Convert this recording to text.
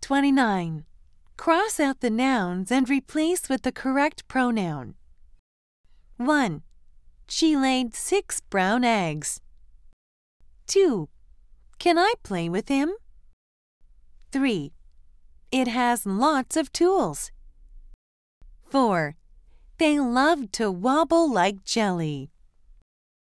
29. Cross out the nouns and replace with the correct pronoun. 1. She laid 6 brown eggs. 2. Can I play with him? 3. It has lots of tools. 4. They love to wobble like jelly.